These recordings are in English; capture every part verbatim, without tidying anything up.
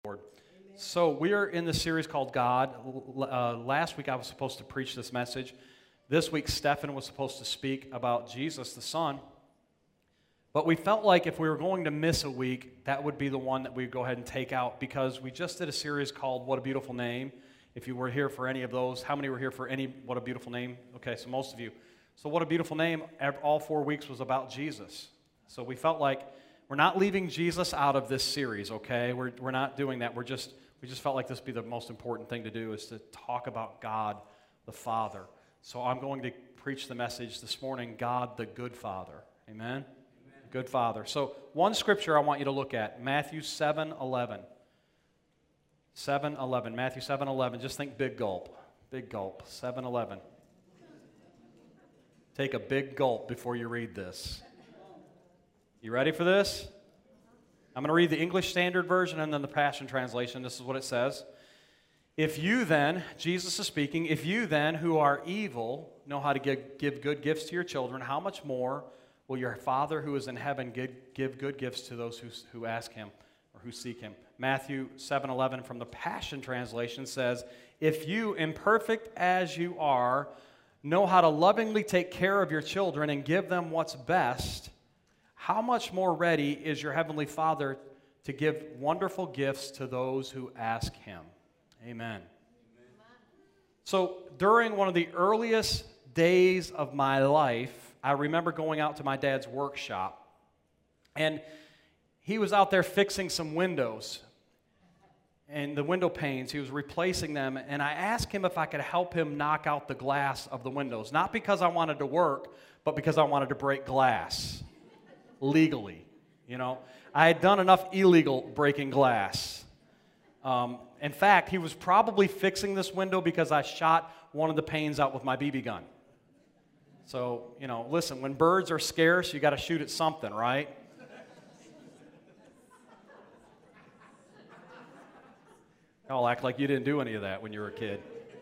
Lord. So we are in the series called God. Uh, last week I was supposed to preach this message. This week Stephen was supposed to speak about Jesus the Son. But we felt like if we were going to miss a week, that would be the one that we'd go ahead and take out, because we just did a series called What a Beautiful Name. If you were here for any of those, how many were here for any What a Beautiful Name? Okay, so most of you. So What a Beautiful Name, all four weeks was about Jesus. So we felt like we're not leaving Jesus out of this series, okay? We're, we're not doing that. We're just, we just felt like this would be the most important thing to do, is to talk about God the Father. So I'm going to preach the message this morning, God the Good Father. Amen? Amen. Good Father. So one scripture I want you to look at, Matthew seven eleven. seven eleven, Matthew seven eleven. Just think big gulp. Big gulp, seven eleven. Take a big gulp before you read this. You ready for this? I'm going to read the English Standard Version and then the Passion Translation. This is what it says. If you then, Jesus is speaking, if you then who are evil know how to give, give good gifts to your children, how much more will your Father who is in heaven give, give good gifts to those who, who ask him or who seek him? Matthew seven eleven from the Passion Translation says, if you, imperfect as you are, know how to lovingly take care of your children and give them what's best, how much more ready is your Heavenly Father to give wonderful gifts to those who ask him? Amen. Amen. So during one of the earliest days of my life, I remember going out to my dad's workshop, and he was out there fixing some windows, and the window panes, he was replacing them, and I asked him if I could help him knock out the glass of the windows, not because I wanted to work, but because I wanted to break glass. Legally, you know. I had done enough illegal breaking glass. Um, in fact, he was probably fixing this window because I shot one of the panes out with my B B gun. So, you know, listen, when birds are scarce, you got to shoot at something, right? Y'all act like you didn't do any of that when you were a kid.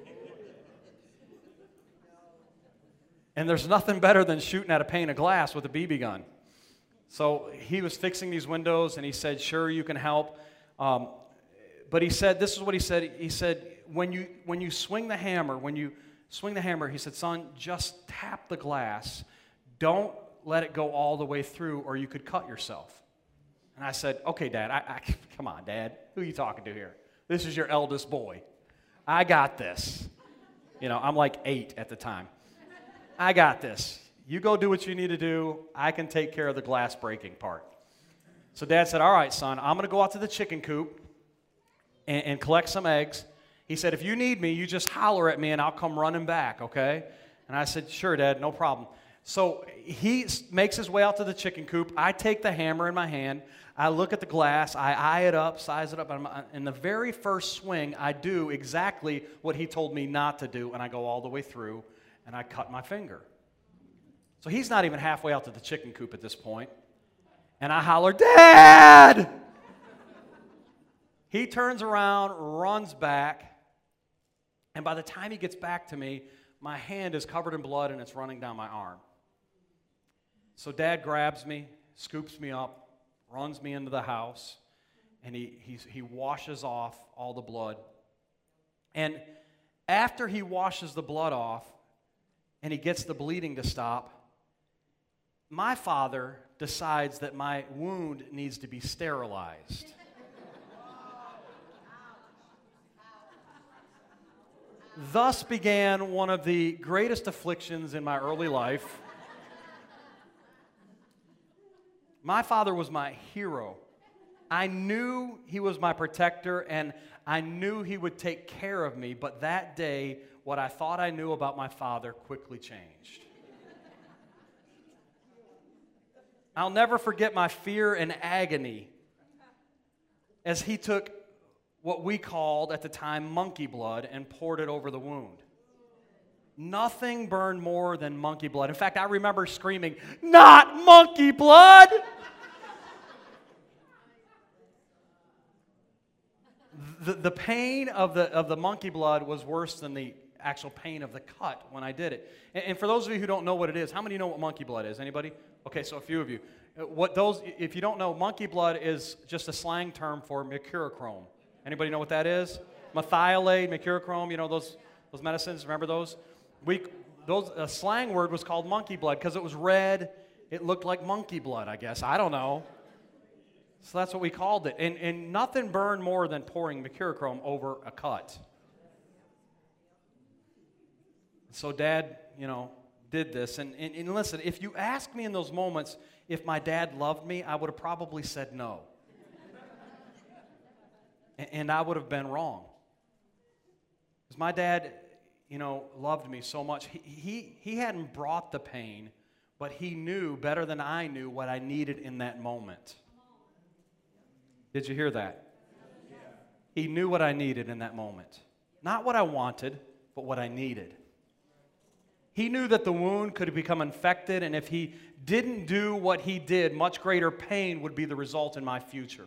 And there's nothing better than shooting at a pane of glass with a B B gun. So he was fixing these windows, and he said, sure, you can help. Um, but he said, this is what he said. He said, when you, when you swing the hammer, when you swing the hammer, he said, son, just tap the glass. Don't let it go all the way through, or you could cut yourself. And I said, okay, Dad, I, I, come on, Dad. Who are you talking to here? This is your eldest boy. I got this. You know, I'm like eight at the time. I got this. You go do what you need to do. I can take care of the glass breaking part. So Dad said, all right, son, I'm going to go out to the chicken coop and, and collect some eggs. He said, if you need me, you just holler at me and I'll come running back, okay? And I said, sure, Dad, no problem. So he makes his way out to the chicken coop. I take the hammer in my hand. I look at the glass. I eye it up, size it up. And in the very first swing, I do exactly what he told me not to do, and I go all the way through, and I cut my finger. So he's not even halfway out to the chicken coop at this point. And I holler, Dad! He turns around, runs back, and by the time he gets back to me, my hand is covered in blood and it's running down my arm. So Dad grabs me, scoops me up, runs me into the house, and he, he, he washes off all the blood. And after he washes the blood off and he gets the bleeding to stop, my father decides that my wound needs to be sterilized. Thus began one of the greatest afflictions in my early life. My father was my hero. I knew he was my protector, and I knew he would take care of me, but that day, what I thought I knew about my father quickly changed. I'll never forget my fear and agony as he took what we called at the time monkey blood and poured it over the wound. Nothing burned more than monkey blood. In fact, I remember screaming, "Not monkey blood!" the, the pain of the, of the monkey blood was worse than the actual pain of the cut when I did it. And, and for those of you who don't know what it is, how many know what monkey blood is? Anybody? Okay, so a few of you. What those, if you don't know, monkey blood is just a slang term for mercurochrome. Anybody know what that is? Methylate, mercurochrome, you know those those medicines, remember those? We those a slang word was called monkey blood because it was red. It looked like monkey blood, I guess. I don't know. So that's what we called it. And and nothing burned more than pouring mercurochrome over a cut. So Dad, you know, did this. And, and, and listen, if you ask me in those moments if my dad loved me, I would have probably said no. and, and I would have been wrong. Because my dad, you know, loved me so much. He, he, he hadn't brought the pain, but he knew better than I knew what I needed in that moment. Did you hear that? He knew what I needed in that moment. Not what I wanted, but what I needed. He knew that the wound could become infected, and if he didn't do what he did, much greater pain would be the result in my future.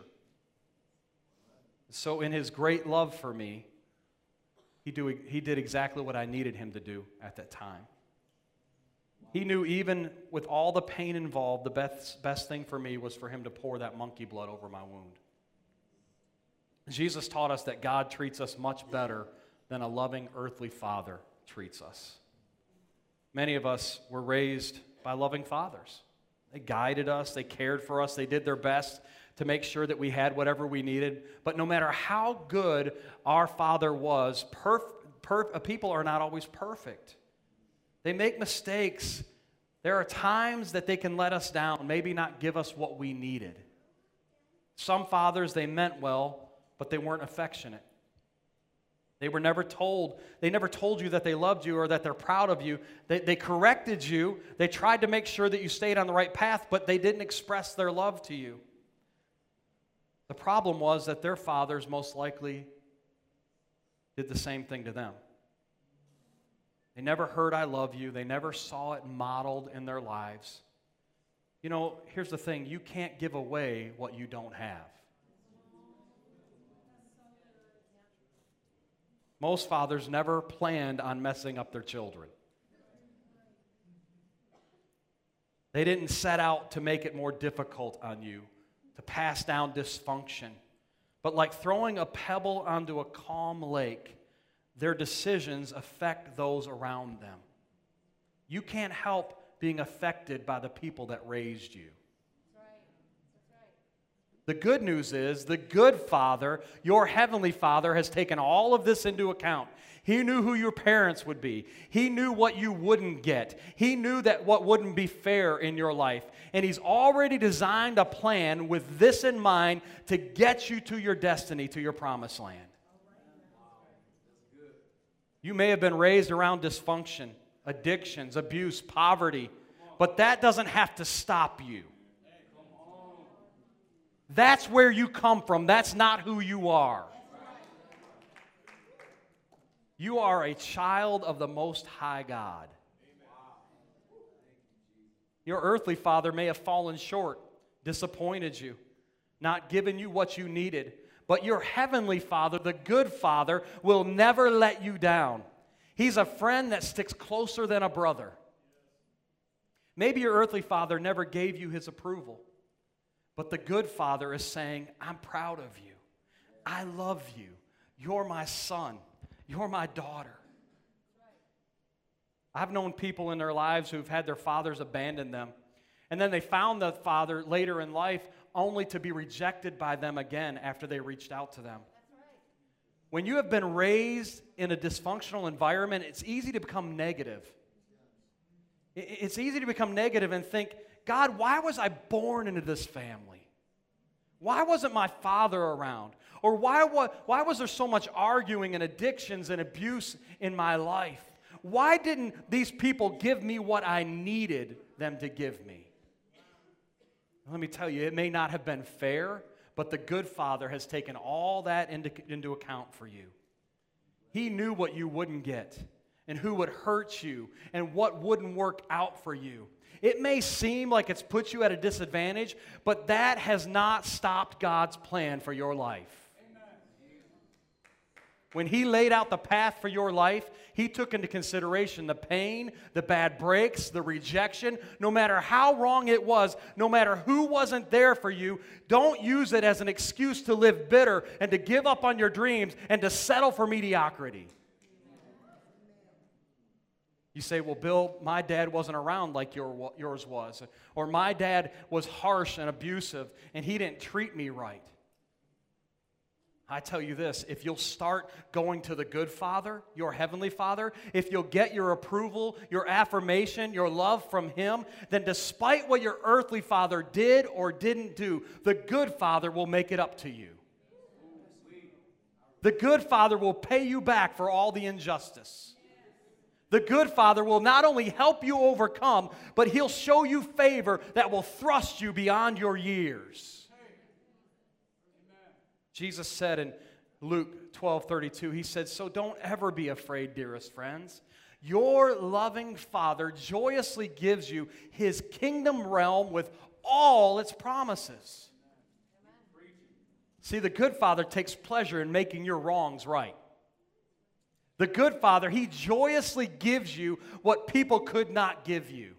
So in his great love for me, he, do, he did exactly what I needed him to do at that time. He knew even with all the pain involved, the best, best thing for me was for him to pour that monkey blood over my wound. Jesus taught us that God treats us much better than a loving earthly father treats us. Many of us were raised by loving fathers. They guided us, they cared for us, they did their best to make sure that we had whatever we needed. But no matter how good our father was, perf- perf- people are not always perfect. They make mistakes. There are times that they can let us down, maybe not give us what we needed. Some fathers, they meant well, but they weren't affectionate. They were never told, they never told you that they loved you or that they're proud of you. They, they corrected you. They tried to make sure that you stayed on the right path, but they didn't express their love to you. The problem was that their fathers most likely did the same thing to them. They never heard I love you. They never saw it modeled in their lives. You know, here's the thing. You can't give away what you don't have. Most fathers never planned on messing up their children. They didn't set out to make it more difficult on you, to pass down dysfunction. But like throwing a pebble onto a calm lake, their decisions affect those around them. You can't help being affected by the people that raised you. The good news is, the good Father, your heavenly Father, has taken all of this into account. He knew who your parents would be. He knew what you wouldn't get. He knew that what wouldn't be fair in your life. And He's already designed a plan with this in mind to get you to your destiny, to your promised land. You may have been raised around dysfunction, addictions, abuse, poverty, but that doesn't have to stop you. That's where you come from. That's not who you are. You are a child of the Most High God. Your earthly father may have fallen short, disappointed you, not given you what you needed. But your heavenly Father, the good Father, will never let you down. He's a friend that sticks closer than a brother. Maybe your earthly father never gave you his approval. But the good Father is saying, I'm proud of you. I love you. You're my son. You're my daughter. I've known people in their lives who've had their fathers abandon them. And then they found the father later in life only to be rejected by them again after they reached out to them. When you have been raised in a dysfunctional environment, it's easy to become negative. It's easy to become negative and think, God, why was I born into this family? Why wasn't my father around? Or why, why was there so much arguing and addictions and abuse in my life? Why didn't these people give me what I needed them to give me? Let me tell you, it may not have been fair, but the good Father has taken all that into, into account for you. He knew what you wouldn't get and who would hurt you and what wouldn't work out for you. It may seem like it's put you at a disadvantage, but that has not stopped God's plan for your life. Amen. When He laid out the path for your life, He took into consideration the pain, the bad breaks, the rejection. No matter how wrong it was, no matter who wasn't there for you, don't use it as an excuse to live bitter and to give up on your dreams and to settle for mediocrity. You say, well, Bill, my dad wasn't around like your, yours was. Or my dad was harsh and abusive and he didn't treat me right. I tell you this, if you'll start going to the good Father, your heavenly Father, if you'll get your approval, your affirmation, your love from Him, then despite what your earthly father did or didn't do, the good Father will make it up to you. The good Father will pay you back for all the injustice. The good Father will not only help you overcome, but He'll show you favor that will thrust you beyond your years. Jesus said in Luke twelve thirty-two, He said, so don't ever be afraid, dearest friends. Your loving Father joyously gives you His kingdom realm with all its promises. See, the good Father takes pleasure in making your wrongs right. The good Father, He joyously gives you what people could not give you.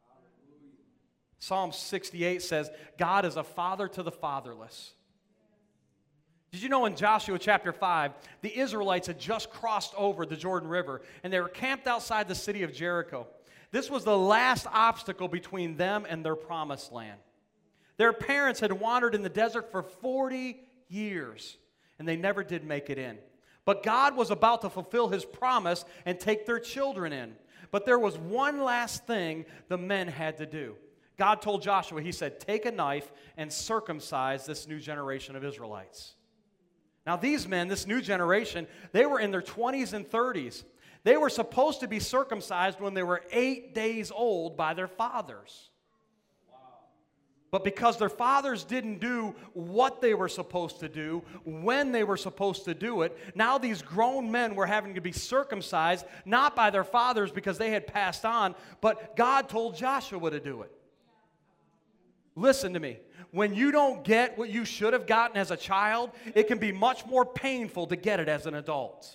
Psalm sixty-eight says, God is a father to the fatherless. Did you know in Joshua chapter five, the Israelites had just crossed over the Jordan River, and they were camped outside the city of Jericho. This was the last obstacle between them and their promised land. Their parents had wandered in the desert for forty years, and they never did make it in. But God was about to fulfill His promise and take their children in. But there was one last thing the men had to do. God told Joshua, He said, take a knife and circumcise this new generation of Israelites. Now these men, this new generation, they were in their twenties and thirties. They were supposed to be circumcised when they were eight days old by their fathers. But because their fathers didn't do what they were supposed to do, when they were supposed to do it, now these grown men were having to be circumcised, not by their fathers because they had passed on, but God told Joshua to do it. Listen to me. When you don't get what you should have gotten as a child, it can be much more painful to get it as an adult.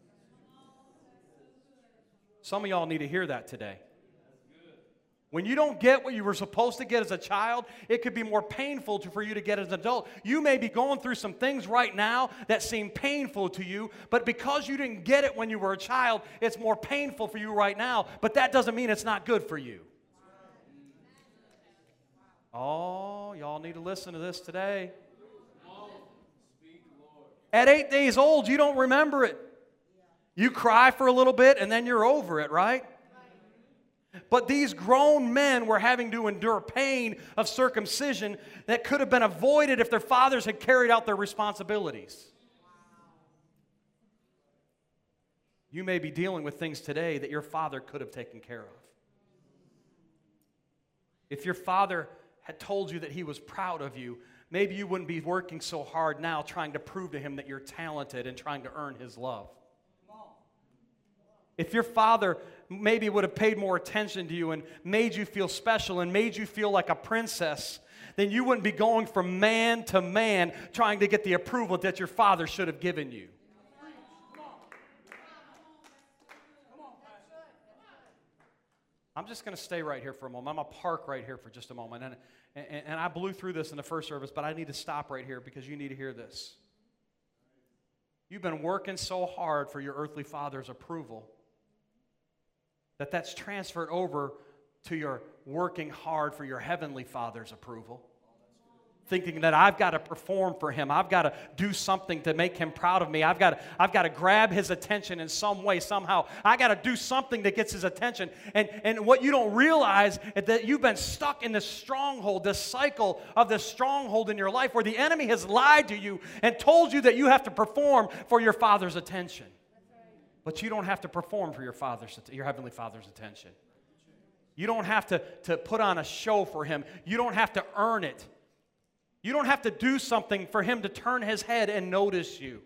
Some of y'all need to hear that today. When you don't get what you were supposed to get as a child, it could be more painful to, for you to get as an adult. You may be going through some things right now that seem painful to you, but because you didn't get it when you were a child, it's more painful for you right now, but that doesn't mean it's not good for you. Oh, y'all need to listen to this today. At eight days old, you don't remember it. You cry for a little bit and then you're over it, right? But these grown men were having to endure pain of circumcision that could have been avoided if their fathers had carried out their responsibilities. You may be dealing with things today that your father could have taken care of. If your father had told you that he was proud of you, maybe you wouldn't be working so hard now trying to prove to him that you're talented and trying to earn his love. If your father maybe would have paid more attention to you and made you feel special and made you feel like a princess, then you wouldn't be going from man to man trying to get the approval that your father should have given you. I'm just going to stay right here for a moment. I'm going to park right here for just a moment. And, and, and I blew through this in the first service, but I need to stop right here because you need to hear this. You've been working so hard for your earthly father's approval that that's transferred over to your working hard for your heavenly father's approval. Thinking that I've got to perform for him. I've got to do something to make him proud of me. I've got to, I've got to grab his attention in some way, somehow. I've got to do something that gets his attention. And, and what you don't realize is that you've been stuck in this stronghold, this cycle of this stronghold in your life where the enemy has lied to you and told you that you have to perform for your father's attention. But you don't have to perform for your father's, your heavenly father's attention. You don't have to, to put on a show for him. You don't have to earn it. You don't have to do something for him to turn his head and notice you.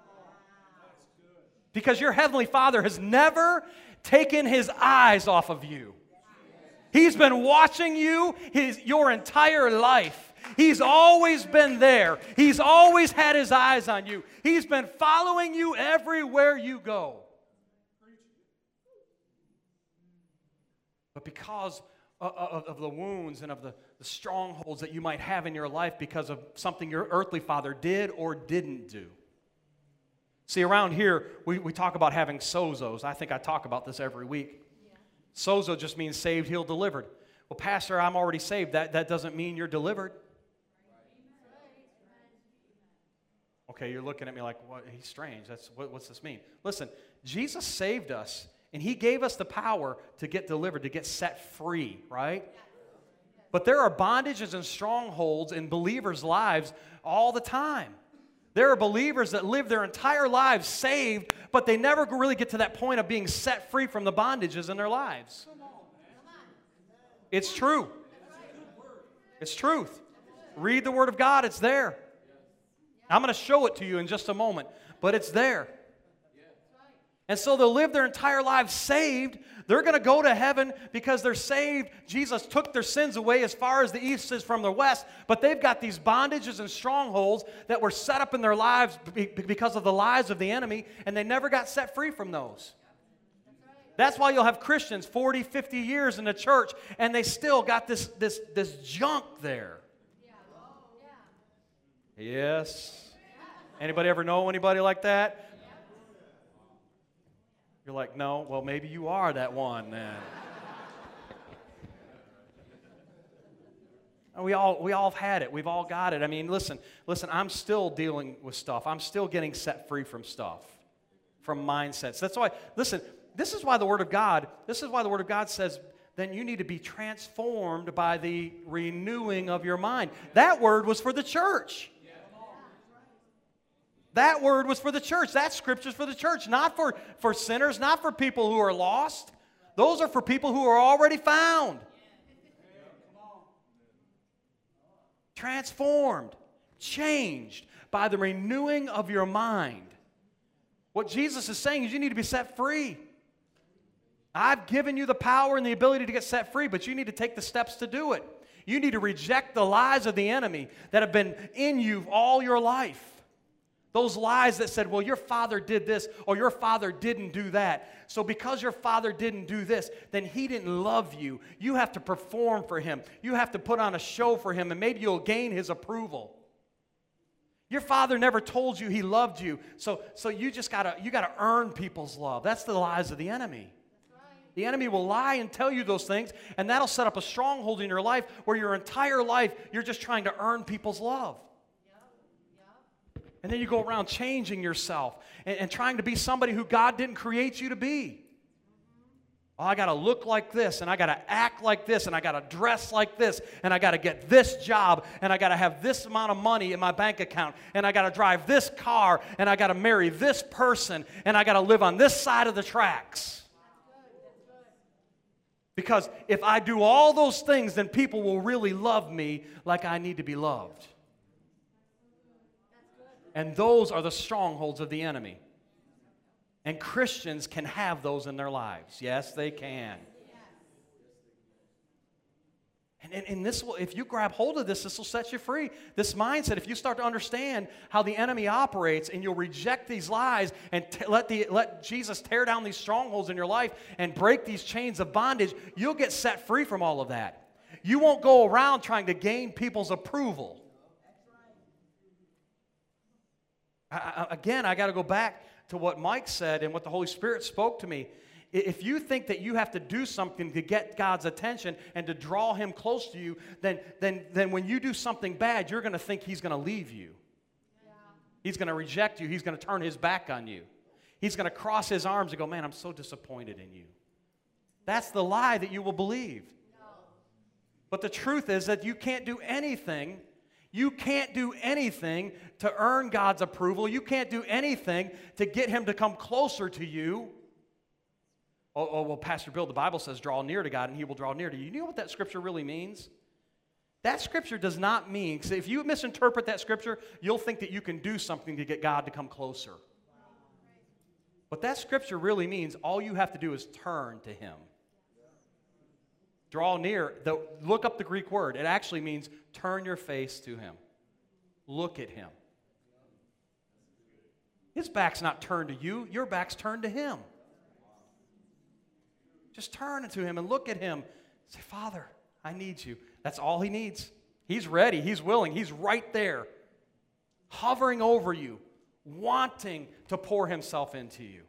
Because your heavenly Father has never taken his eyes off of you. He's been watching you his, your entire life. He's always been there. He's always had his eyes on you. He's been following you everywhere you go. But because of, of the wounds and of the, the strongholds that you might have in your life because of something your earthly father did or didn't do. See, around here, we, we talk about having sozos. I think I talk about this every week. Yeah. Sozo just means saved, healed, delivered. Well, Pastor, I'm already saved. That, that doesn't mean you're delivered. Okay, you're looking at me like, what? He's strange. That's, what, what's this mean? Listen, Jesus saved us, and he gave us the power to get delivered, to get set free, right? But there are bondages and strongholds in believers' lives all the time. There are believers that live their entire lives saved, but they never really get to that point of being set free from the bondages in their lives. It's true. It's truth. Read the Word of God. It's there. I'm going to show it to you in just a moment, but it's there. And so they'll live their entire lives saved. They're going to go to heaven because they're saved. Jesus took their sins away as far as the east is from the west, but they've got these bondages and strongholds that were set up in their lives because of the lies of the enemy, and they never got set free from those. That's why you'll have Christians forty, fifty years in the church, and they still got this, this, this junk there. Yes. Anybody ever know anybody like that? You're like, no, well, maybe you are that one then. we all we all have had it. We've all got it. I mean, listen, listen, I'm still dealing with stuff. I'm still getting set free from stuff, from mindsets. That's why, listen, this is why the Word of God, this is why the Word of God says, then you need to be transformed by the renewing of your mind. That word was for the church. That word was for the church. That scripture's for the church, not for, for sinners, not for people who are lost. Those are for people who are already found. Transformed, changed by the renewing of your mind. What Jesus is saying is you need to be set free. I've given you the power and the ability to get set free, but you need to take the steps to do it. You need to reject the lies of the enemy that have been in you all your life. Those lies that said, well, your father did this or your father didn't do that. So because your father didn't do this, then he didn't love you. You have to perform for him. You have to put on a show for him, and maybe you'll gain his approval. Your father never told you he loved you, so, so you just gotta, you gotta earn people's love. That's the lies of the enemy. The enemy will lie and tell you those things, and that'll set up a stronghold in your life where your entire life you're just trying to earn people's love. And then you go around changing yourself and, and trying to be somebody who God didn't create you to be. Oh, I got to look like this, and I got to act like this, and I got to dress like this, and I got to get this job, and I got to have this amount of money in my bank account, and I got to drive this car, and I got to marry this person, and I got to live on this side of the tracks. Because if I do all those things, then people will really love me like I need to be loved. And those are the strongholds of the enemy. And Christians can have those in their lives. Yes, they can. And, and, and this will, if you grab hold of this, this will set you free. This mindset, if you start to understand how the enemy operates and you'll reject these lies and t- let, the, let Jesus tear down these strongholds in your life and break these chains of bondage, you'll get set free from all of that. You won't go around trying to gain people's approval. I, I, again, I got to go back to what Mike said and what the Holy Spirit spoke to me. If you think that you have to do something to get God's attention and to draw Him close to you, then, then, then when you do something bad, you're going to think He's going to leave you. Yeah. He's going to reject you. He's going to turn His back on you. He's going to cross His arms and go, man, I'm so disappointed in you. That's the lie that you will believe. No. But the truth is that you can't do anything. You can't do anything to earn God's approval. You can't do anything to get Him to come closer to you. Oh, oh, well, Pastor Bill, the Bible says draw near to God and He will draw near to you. You know what that scripture really means? That scripture does not mean, because if you misinterpret that scripture, you'll think that you can do something to get God to come closer. But that scripture really means all you have to do is turn to Him. draw near. The, look up the Greek word. It actually means turn your face to him. Look at him. His back's not turned to you. Your back's turned to him. Just turn to him and look at him. Say, Father, I need you. That's all he needs. He's ready. He's willing. He's right there, hovering over you, wanting to pour himself into you.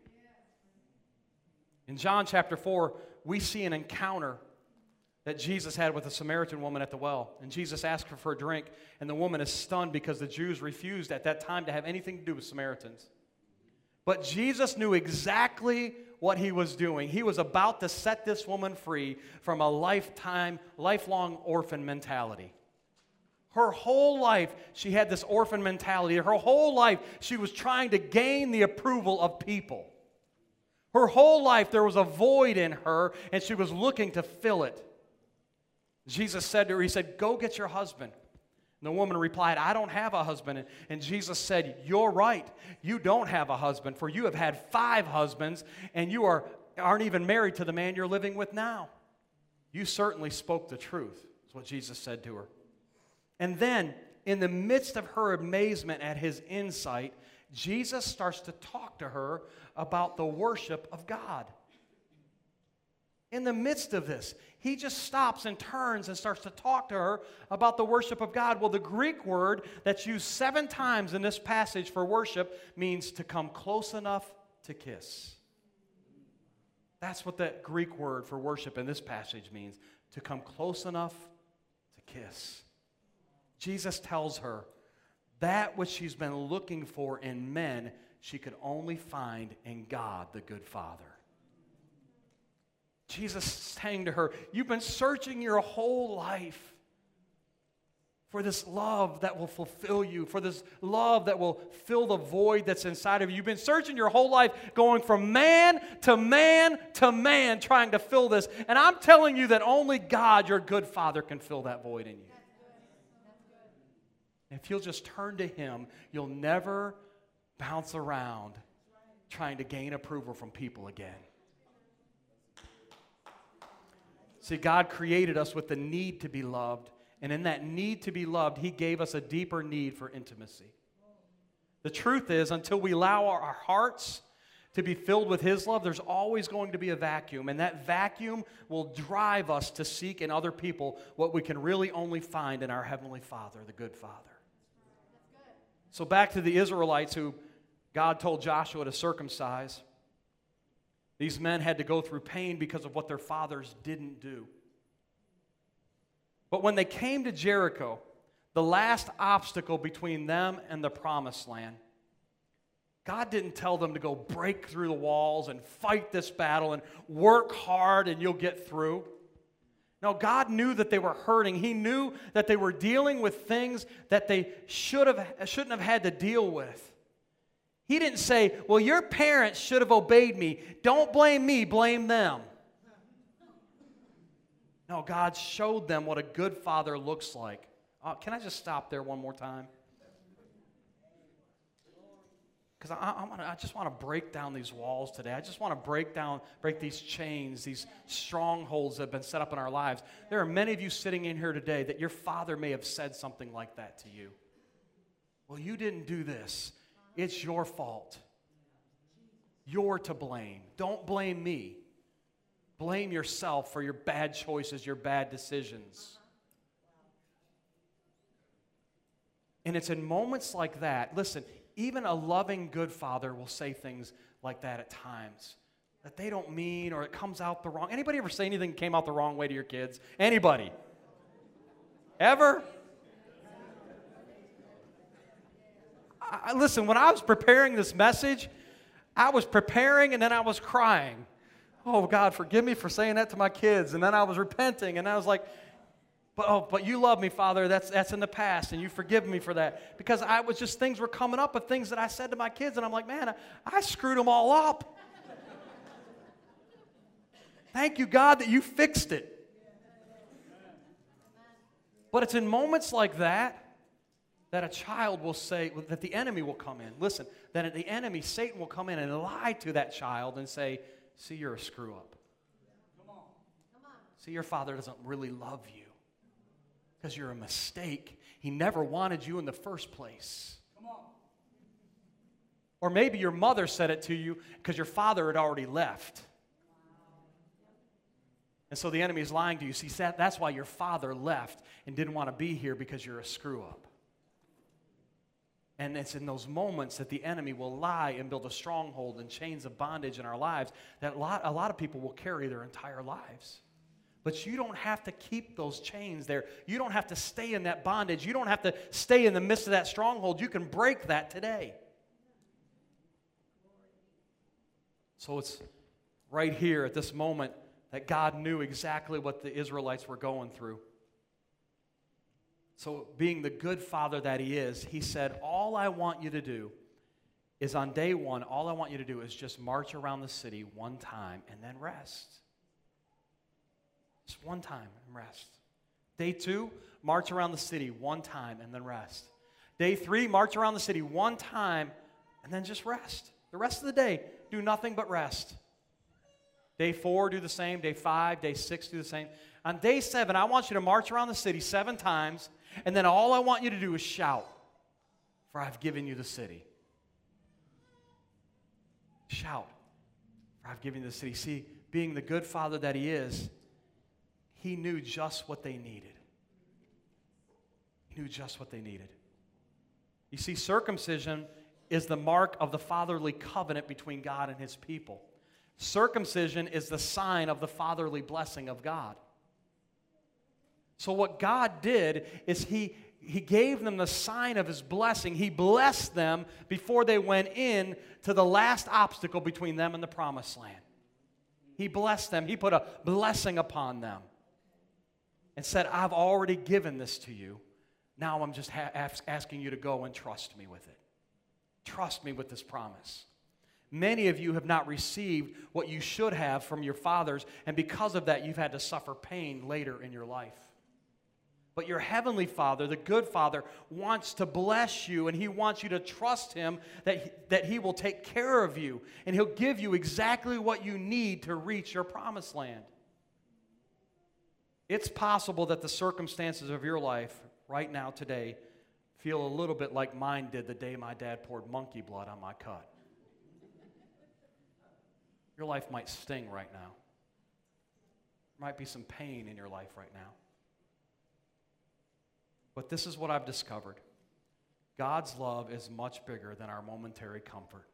In John chapter four, we see an encounter that Jesus had with a Samaritan woman at the well. And Jesus asked her for a drink, and the woman is stunned because the Jews refused at that time to have anything to do with Samaritans. But Jesus knew exactly what he was doing. He was about to set this woman free from a lifetime, lifelong orphan mentality. Her whole life, she had this orphan mentality. Her whole life, she was trying to gain the approval of people. Her whole life, there was a void in her, and she was looking to fill it. Jesus said to her, he said, go get your husband. And the woman replied, I don't have a husband. And Jesus said, you're right. You don't have a husband, for you have had five husbands, and you are, aren't even married to the man you're living with now. You certainly spoke the truth, is what Jesus said to her. And then, in the midst of her amazement at his insight, Jesus starts to talk to her about the worship of God. In the midst of this, he just stops and turns and starts to talk to her about the worship of God. Well, the Greek word that's used seven times in this passage for worship means to come close enough to kiss. That's what that Greek word for worship in this passage means, to come close enough to kiss. Jesus tells her that which she's been looking for in men, she could only find in God, the good Father. Jesus saying to her, you've been searching your whole life for this love that will fulfill you, for this love that will fill the void that's inside of you. You've been searching your whole life, going from man to man to man, trying to fill this. And I'm telling you that only God, your good Father, can fill that void in you. If you'll just turn to him, you'll never bounce around trying to gain approval from people again. See, God created us with the need to be loved, and in that need to be loved, he gave us a deeper need for intimacy. The truth is, until we allow our, our hearts to be filled with his love, there's always going to be a vacuum, and that vacuum will drive us to seek in other people what we can really only find in our Heavenly Father, the good Father. So back to the Israelites who God told Joshua to circumcise. These men had to go through pain because of what their fathers didn't do. But when they came to Jericho, the last obstacle between them and the promised land, God didn't tell them to go break through the walls and fight this battle and work hard and you'll get through. No, God knew that they were hurting. He knew that they were dealing with things that they should have, shouldn't have had to deal with. He didn't say, well, your parents should have obeyed me. Don't blame me, blame them. No, God showed them what a good father looks like. Uh, can I just stop there one more time? Because I, I, I just want to break down these walls today. I just want to break down, break these chains, these strongholds that have been set up in our lives. There are many of you sitting in here today that your father may have said something like that to you. Well, you didn't do this. It's your fault. You're to blame. Don't blame me. Blame yourself for your bad choices, your bad decisions. And it's in moments like that, listen, even a loving good father will say things like that at times that they don't mean, or it comes out the wrong. Anybody ever say anything that came out the wrong way to your kids? Anybody? Ever? I, listen, when I was preparing this message, I was preparing and then I was crying. Oh, God, forgive me for saying that to my kids. And then I was repenting, and I was like, but, oh, but you love me, Father. That's, that's in the past, and you forgive me for that. Because I was just, things were coming up of things that I said to my kids, and I'm like, man, I, I screwed them all up. Thank you, God, that you fixed it. But it's in moments like that that a child will say, that the enemy will come in. Listen, that the enemy, Satan, will come in and lie to that child and say, see, you're a screw-up. See, your father doesn't really love you because you're a mistake. He never wanted you in the first place. Come on. Or maybe your mother said it to you because your father had already left. And so the enemy is lying to you. See, that's why your father left and didn't want to be here, because you're a screw-up. And it's in those moments that the enemy will lie and build a stronghold and chains of bondage in our lives that a lot, a lot of people will carry their entire lives. But you don't have to keep those chains there. You don't have to stay in that bondage. You don't have to stay in the midst of that stronghold. You can break that today. So it's right here at this moment that God knew exactly what the Israelites were going through. So being the good father that he is, he said, all I want you to do is on day one, all I want you to do is just march around the city one time and then rest. Just one time and rest. Day two, march around the city one time and then rest. Day three, march around the city one time and then just rest. The rest of the day, do nothing but rest. Day four, do the same. Day five, day six, do the same. On day seven, I want you to march around the city seven times, and then all I want you to do is shout, for I've given you the city. Shout, for I've given you the city. See, being the good father that he is, he knew just what they needed. He knew just what they needed. You see, circumcision is the mark of the fatherly covenant between God and his people. Circumcision is the sign of the fatherly blessing of God. So what God did is he, he gave them the sign of his blessing. He blessed them before they went in to the last obstacle between them and the promised land. He blessed them. He put a blessing upon them and said, I've already given this to you. Now I'm just ha- asking you to go and trust me with it. Trust me with this promise. Many of you have not received what you should have from your fathers, and because of that, you've had to suffer pain later in your life. But your heavenly Father, the good Father, wants to bless you, and he wants you to trust him that he, that he will take care of you, and he'll give you exactly what you need to reach your promised land. It's possible that the circumstances of your life right now today feel a little bit like mine did the day my dad poured monkey blood on my cut. Your life might sting right now. There might be some pain in your life right now. But this is what I've discovered. God's love is much bigger than our momentary comfort.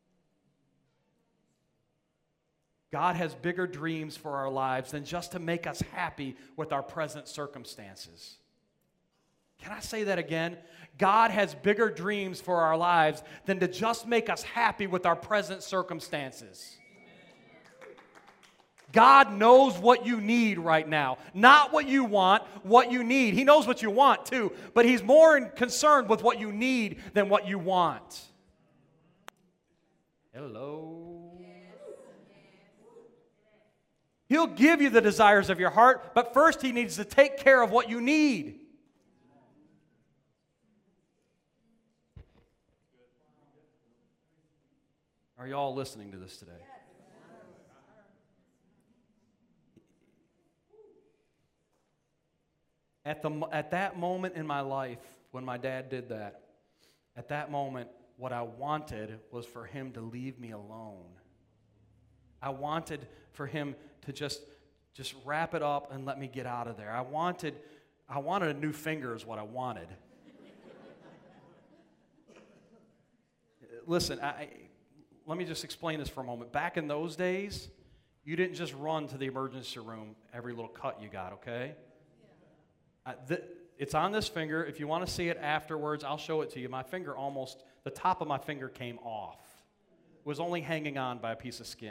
God has bigger dreams for our lives than just to make us happy with our present circumstances. Can I say that again? God has bigger dreams for our lives than to just make us happy with our present circumstances. God knows what you need right now. Not what you want, what you need. He knows what you want too, but he's more concerned with what you need than what you want. Hello? He'll give you the desires of your heart, but first he needs to take care of what you need. Are you all listening to this today? At, the, at that moment in my life, when my dad did that, at that moment, what I wanted was for him to leave me alone. I wanted for him to just, just wrap it up and let me get out of there. I wanted, I wanted a new finger is what I wanted. Listen, I, let me just explain this for a moment. Back in those days, you didn't just run to the emergency room every little cut you got, okay? Uh, th- it's on this finger. If you want to see it afterwards, I'll show it to you. My finger almost, the top of my finger came off. It was only hanging on by a piece of skin.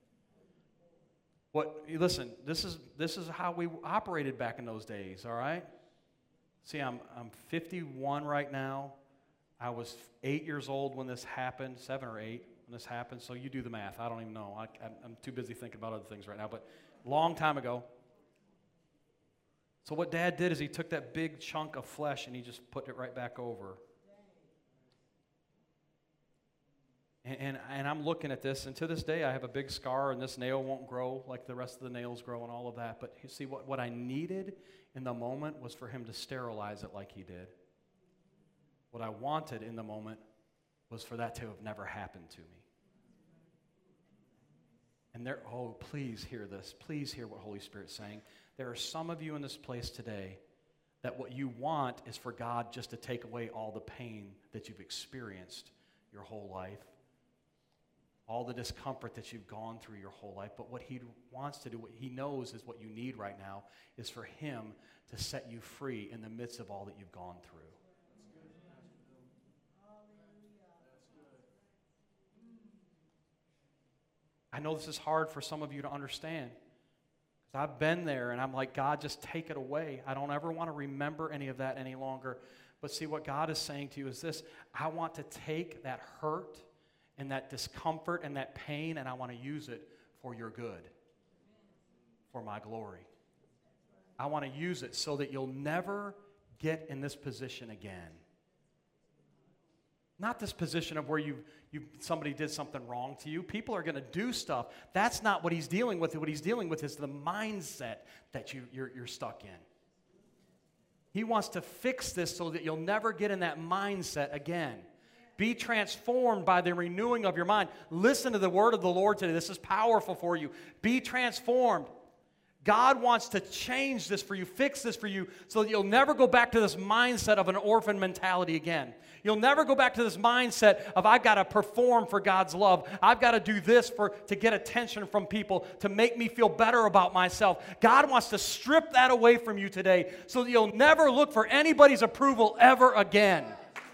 What? Listen, this is this is how we operated back in those days, all right? See, I'm I'm fifty-one right now. I was eight years old when this happened, seven or eight when this happened, so you do the math. I don't even know. I, I'm, I'm too busy thinking about other things right now, but long time ago. So what Dad did is he took that big chunk of flesh and he just put it right back over. And, and, and I'm looking at this, and to this day I have a big scar, and this nail won't grow like the rest of the nails grow and all of that. But you see, what, what I needed in the moment was for him to sterilize it like he did. What I wanted in the moment was for that to have never happened to me. And there, oh, please hear this. Please hear what Holy Spirit's saying. There are some of you in this place today that what you want is for God just to take away all the pain that you've experienced your whole life, all the discomfort that you've gone through your whole life. But what he wants to do, what he knows is what you need right now, is for him to set you free in the midst of all that you've gone through. I know this is hard for some of you to understand. Because I've been there, and I'm like, God, just take it away. I don't ever want to remember any of that any longer. But see, what God is saying to you is this: I want to take that hurt and that discomfort and that pain, and I want to use it for your good, for my glory. I want to use it so that you'll never get in this position again. Not this position of where you you somebody did something wrong to you. People are going to do stuff. That's not what he's dealing with. What he's dealing with is the mindset that you, you're, you're stuck in. He wants to fix this so that you'll never get in that mindset again. Be transformed by the renewing of your mind. Listen to the word of the Lord today. This is powerful for you. Be transformed. God wants to change this for you, fix this for you, so that you'll never go back to this mindset of an orphan mentality again. You'll never go back to this mindset of, I've got to perform for God's love. I've got to do this for to get attention from people, to make me feel better about myself. God wants to strip that away from you today so that you'll never look for anybody's approval ever again.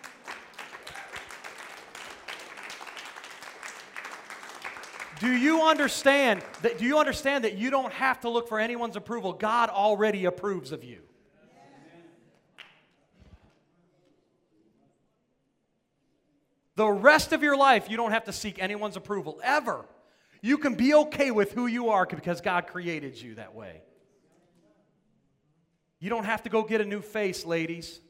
Do you understand that, do you understand that you don't have to look for anyone's approval? God already approves of you. The rest of your life, you don't have to seek anyone's approval, ever. You can be okay with who you are because God created you that way. You don't have to go get a new face, ladies.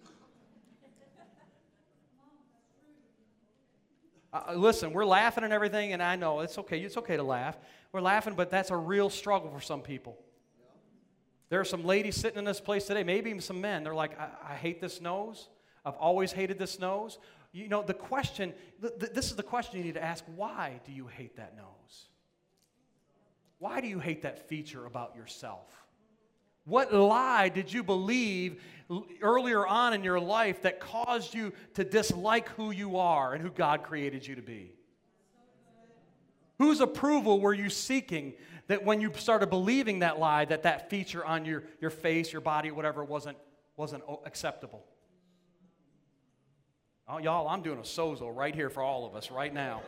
Uh, listen, we're laughing and everything, and I know it's okay. It's okay to laugh. We're laughing, but that's a real struggle for some people. There are some ladies sitting in this place today, maybe even some men. They're like, I, I hate this nose. I've always hated this nose. You know, the question, th- th- this is the question you need to ask. Why do you hate that nose? Why do you hate that feature about yourself? What lie did you believe earlier on in your life that caused you to dislike who you are and who God created you to be? Whose approval were you seeking that when you started believing that lie, that that feature on your, your face, your body, whatever, wasn't, wasn't acceptable? Oh, y'all, I'm doing a sozo right here for all of us right now.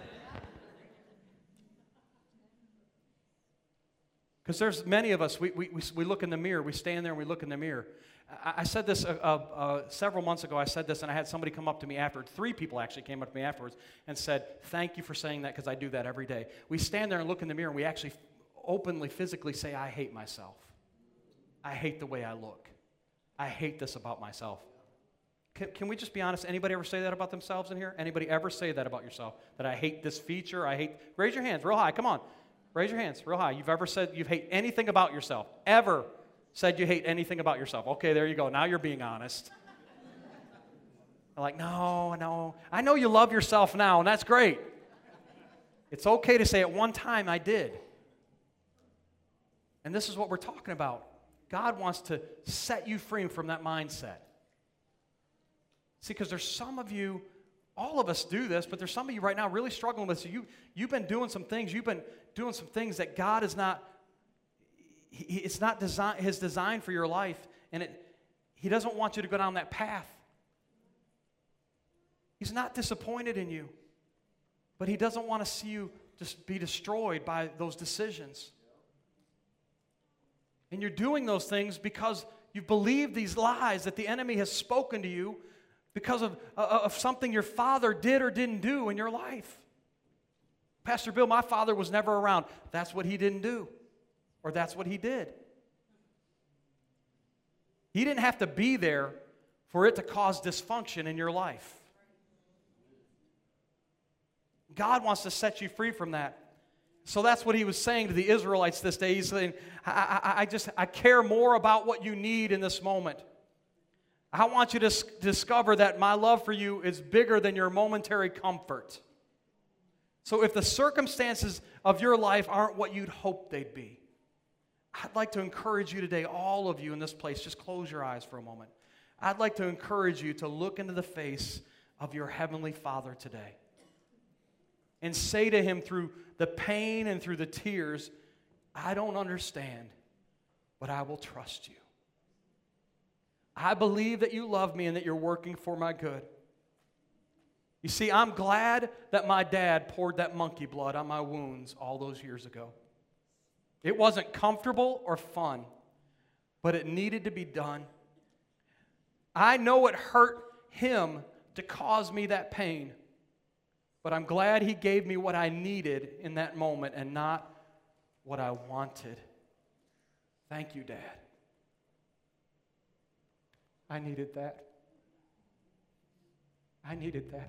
Because there's many of us, we, we, we look in the mirror, we stand there and we look in the mirror. I, I said this uh, uh, several months ago, I said this, and I had somebody come up to me afterwards. Three people actually came up to me afterwards and said, thank you for saying that, because I do that every day. We stand there and look in the mirror and we actually openly, physically say, I hate myself. I hate the way I look. I hate this about myself. Can, can we just be honest? Anybody ever say that about themselves in here? Anybody ever say that about yourself? That I hate this feature, I hate, raise your hands real high, come on. Raise your hands real high. You've ever said you hate anything about yourself? Ever said you hate anything about yourself? Okay, there you go. Now you're being honest. I'm like, no, no. I know you love yourself now, and that's great. It's okay to say at one time I did. And this is what we're talking about. God wants to set you free from that mindset. See, because there's some of you, all of us do this, but there's some of you right now really struggling with this. So you, you've been doing some things, you've been doing some things that God is not, he, it's not design, His design for your life, and it, He doesn't want you to go down that path. He's not disappointed in you, but He doesn't want to see you just be destroyed by those decisions. And you're doing those things because you've believed these lies that the enemy has spoken to you because of, uh, of something your father did or didn't do in your life. Pastor Bill, my father was never around. That's what he didn't do, or that's what he did. He didn't have to be there for it to cause dysfunction in your life. God wants to set you free from that. So that's what he was saying to the Israelites this day. He's saying, I, I, I just, I care more about what you need in this moment. I want you to s- discover that my love for you is bigger than your momentary comfort. So if the circumstances of your life aren't what you'd hope they'd be, I'd like to encourage you today, all of you in this place, just close your eyes for a moment. I'd like to encourage you to look into the face of your Heavenly Father today and say to Him through the pain and through the tears, I don't understand, but I will trust you. I believe that you love me and that you're working for my good. You see, I'm glad that my dad poured that monkey blood on my wounds all those years ago. It wasn't comfortable or fun, but it needed to be done. I know it hurt him to cause me that pain, but I'm glad he gave me what I needed in that moment and not what I wanted. Thank you, Dad. I needed that. I needed that.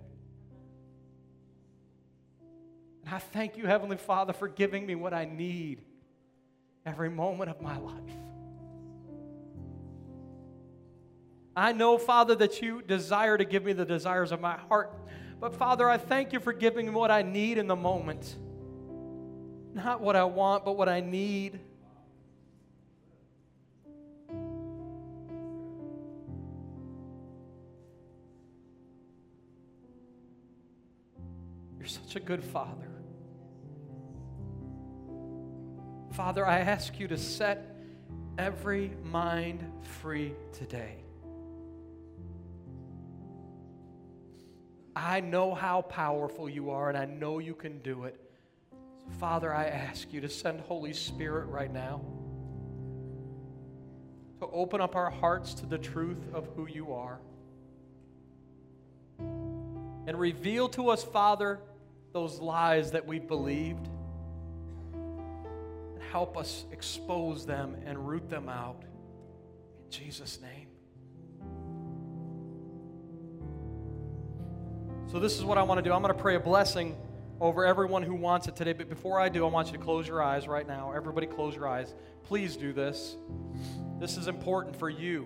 And I thank you, Heavenly Father, for giving me what I need every moment of my life. I know, Father, that you desire to give me the desires of my heart. But, Father, I thank you for giving me what I need in the moment. Not what I want, but what I need. You're such a good Father. Father, I ask you to set every mind free today. I know how powerful you are, and I know you can do it. So, Father, I ask you to send Holy Spirit right now to open up our hearts to the truth of who you are. And reveal to us, Father, those lies that we believed. And help us expose them and root them out. In Jesus' name. So this is what I want to do. I'm going to pray a blessing over everyone who wants it today. But before I do, I want you to close your eyes right now. Everybody close your eyes. Please do this. This is important for you.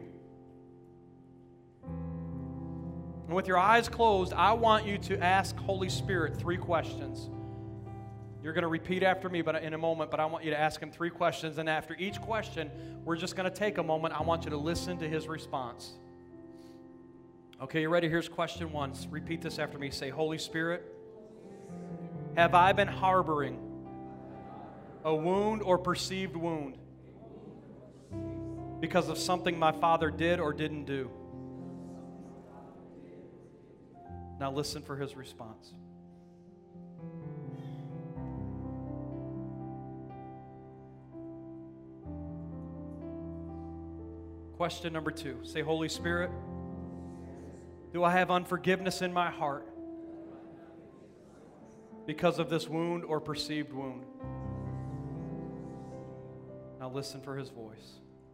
And with your eyes closed, I want you to ask Holy Spirit three questions. You're going to repeat after me but in a moment, but I want you to ask Him three questions. And after each question, we're just going to take a moment. I want you to listen to His response. Okay, you ready? Here's question one. Repeat this after me. Say, Holy Spirit, have I been harboring a wound or perceived wound because of something my father did or didn't do? Now listen for His response. Question number two. Say, Holy Spirit, do I have unforgiveness in my heart because of this wound or perceived wound? Now listen for His voice.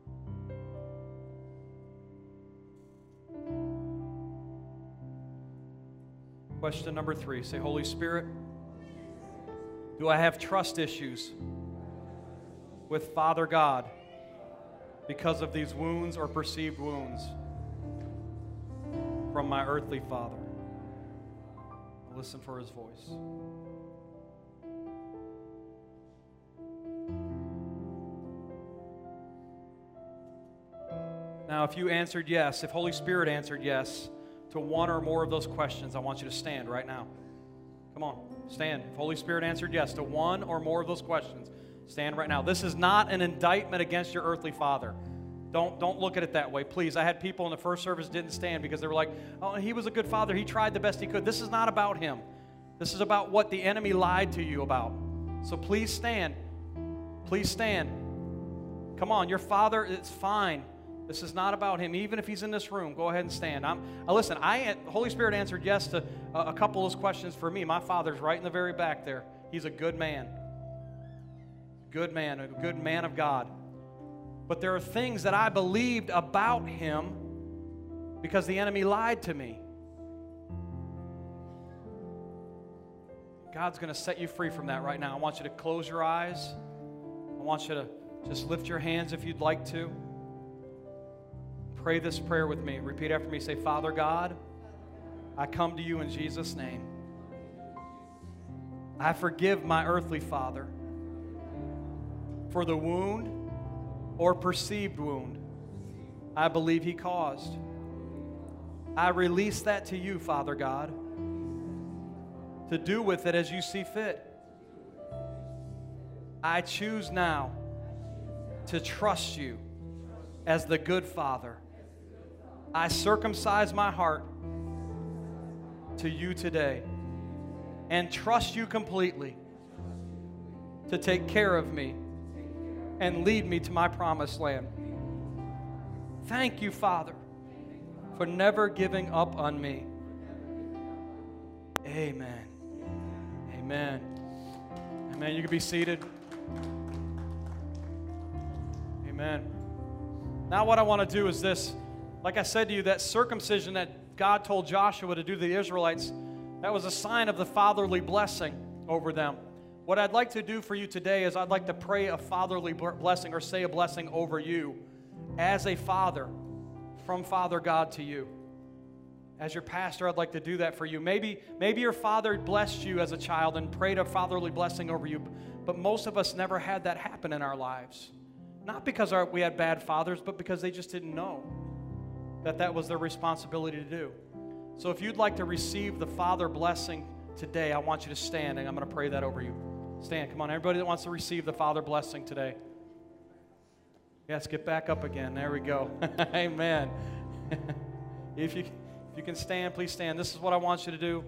Question number three. Say, Holy Spirit, do I have trust issues with Father God because of these wounds or perceived wounds from my earthly father? Listen for His voice. Now, if you answered yes, if Holy Spirit answered yes to one or more of those questions, I want you to stand right now. Come on, stand. If Holy Spirit answered yes to one or more of those questions, stand right now. This is not an indictment against your earthly father. Don't, don't look at it that way, please. I had people in the first service didn't stand because they were like, oh, he was a good father. He tried the best he could. This is not about him. This is about what the enemy lied to you about. So please stand. Please stand. Come on, your father is fine. This is not about him. Even if he's in this room, go ahead and stand. I'm, uh, listen, I, the Holy Spirit answered yes to a, a couple of those questions for me. My father's right in the very back there. He's a good man. Good man, a good man of God. But there are things that I believed about him because the enemy lied to me. God's going to set you free from that right now. I want you to close your eyes. I want you to just lift your hands if you'd like to. Pray this prayer with me. Repeat after me. Say, Father God, I come to you in Jesus' name. I forgive my earthly father for the wound or perceived wound I believe he caused. I release that to you, Father God, to do with it as you see fit. I choose now to trust you as the good Father. I circumcise my heart to you today and trust you completely to take care of me and lead me to my promised land. Thank you, Father, for never giving up on me. Amen. Amen. Amen. You can be seated. Amen. Now what I want to do is this. Like I said to you, that circumcision that God told Joshua to do to the Israelites, that was a sign of the fatherly blessing over them. What I'd like to do for you today is I'd like to pray a fatherly blessing or say a blessing over you as a father from Father God to you. As your pastor, I'd like to do that for you. Maybe, maybe your father blessed you as a child and prayed a fatherly blessing over you, but most of us never had that happen in our lives. Not because our, we had bad fathers, but because they just didn't know that that was their responsibility to do. So if you'd like to receive the Father blessing today, I want you to stand, and I'm going to pray that over you. Stand. Come on, everybody that wants to receive the Father blessing today. Yes, get back up again. There we go. Amen. If you, if you can stand, please stand. This is what I want you to do.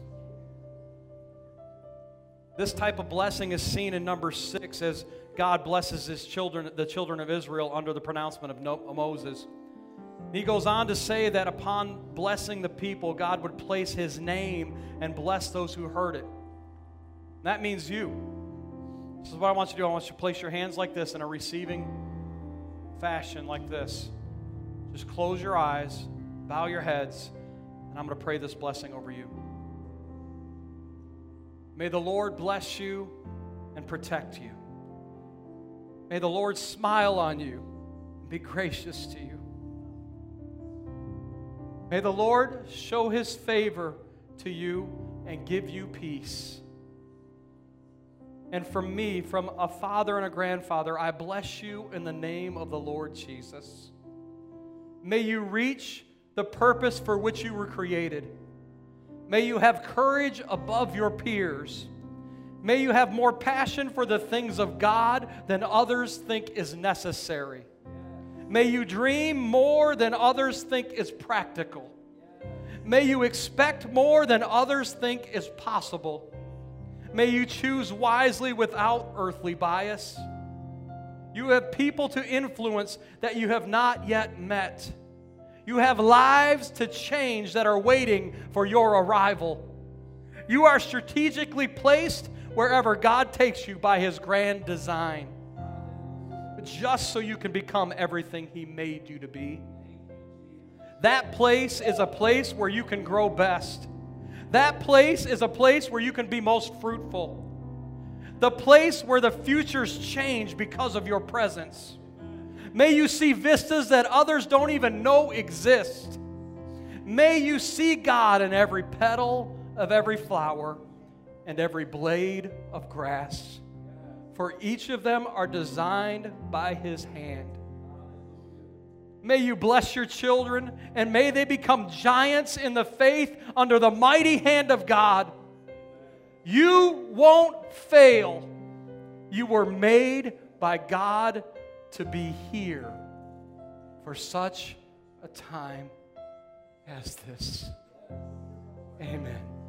This type of blessing is seen in number six as God blesses his children, the children of Israel, under the pronouncement of Moses. He goes on to say that upon blessing the people, God would place his name and bless those who heard it. That means you. This is what I want you to do. I want you to place your hands like this in a receiving fashion like this. Just close your eyes, bow your heads, and I'm going to pray this blessing over you. May the Lord bless you and protect you. May the Lord smile on you and be gracious to you. May the Lord show his favor to you and give you peace. And from me, from a father and a grandfather, I bless you in the name of the Lord Jesus. May you reach the purpose for which you were created. May you have courage above your peers. May you have more passion for the things of God than others think is necessary. May you dream more than others think is practical. May you expect more than others think is possible. May you choose wisely without earthly bias. You have people to influence that you have not yet met. You have lives to change that are waiting for your arrival. You are strategically placed wherever God takes you by his grand design, just so you can become everything he made you to be. That place is a place where you can grow best. That place is a place where you can be most fruitful. The place where the futures change because of your presence. May you see vistas that others don't even know exist. May you see God in every petal of every flower and every blade of grass. For each of them are designed by his hand. May you bless your children, and may they become giants in the faith under the mighty hand of God. You won't fail. You were made by God to be here for such a time as this. Amen.